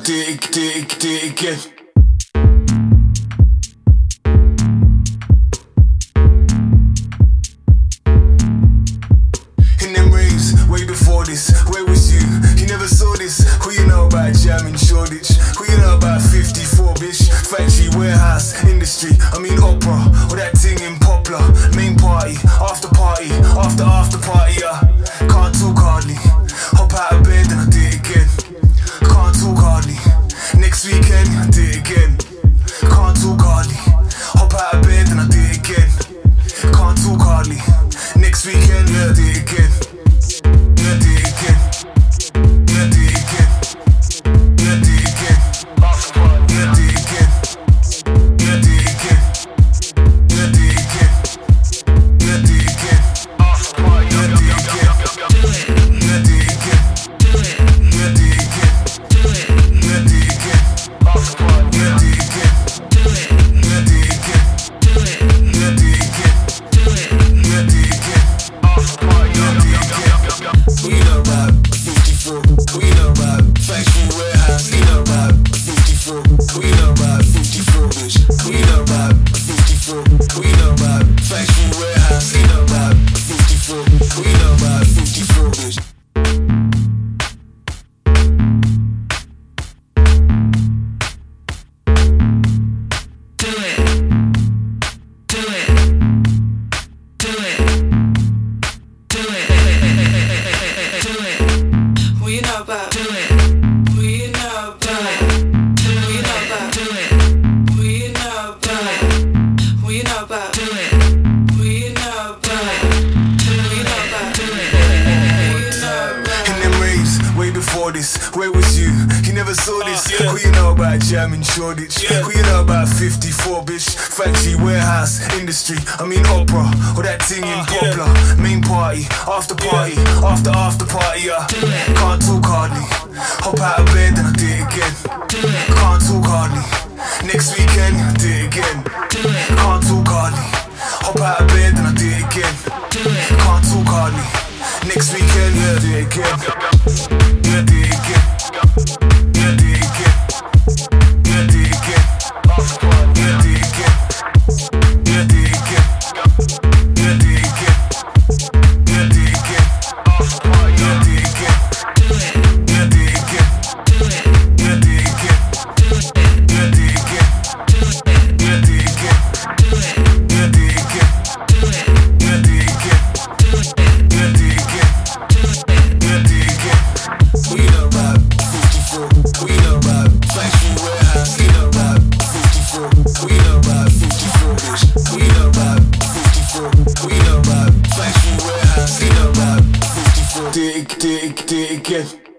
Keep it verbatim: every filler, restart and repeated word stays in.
do it, do it, do it again. In them raves, way before this, where was you? You never saw this. Who you know about Jam in Shoreditch? Who you know about fifty-four, bitch? Factory, warehouse, industry, I mean opera, or that thing in Poplar. Main party, after party, after after party, yeah. Can't talk hardly. Hop out of bed and I do it again. Can't talk hardly. Next weekend, I do it again. Can't talk hardly. Hop out of bed and I do it again. Can't talk hardly. Next weekend, yeah, I do it again. Yeah, I do it again. Yeah, I do it again. Yeah, I do it again. Yeah, I do it again. Yeah, I do it again. Yeah, I do it again. Yeah, I do it again. Yeah, I do it again. Yeah, I do it again. Yeah, I do it again. Yeah, I do it again. Yeah, I do it again. Yeah, I do it again. Yeah, I do it again. Yeah, I do it again. Yeah, I do it again. We know about fifty-four. We know about factory warehouse. We know about fifty-four. We know about fifty-four, bitch. We know about fifty-four. We know about factory warehouse. We know about fifty-four. We know about fifty-four, bitch. This. Where was you? You never saw this. Uh, yeah. Who you know about Jam in Shoreditch? Yeah. Who you know about fifty-four, bitch? Factory, warehouse, industry, I mean opera, or that thing uh, in Poplar. Yeah. Main party, after party, yeah. after after party, yeah. Can't talk hardly. Hop out of bed and I do it again. Can't talk hardly. Next weekend, I do it again. Can't talk hardly. Hop out of bed and I do it again. Can't talk hardly. Next weekend, yeah, I do it again. Yeah, I do it again. Yeah, I do it again. Yeah, I do it again. Yeah, I do it again. Yeah, I do it again. Yeah, I do it again. Yeah, I do it again. Yeah, I do it again. Yeah, I do it again. Yeah, I do it again. Yeah, I do it again. Yeah, I do it again. Yeah, I do it again. Yeah, I do it again. Yeah, I do it again. Yeah, I do it again. We know about fifty-four. We know about factory warehouse. We know about fifty-four. We know about fifty-four, bitch. We know about fifty-four. We know about factory warehouse. We know about fifty-four. Do it, do it, do it again.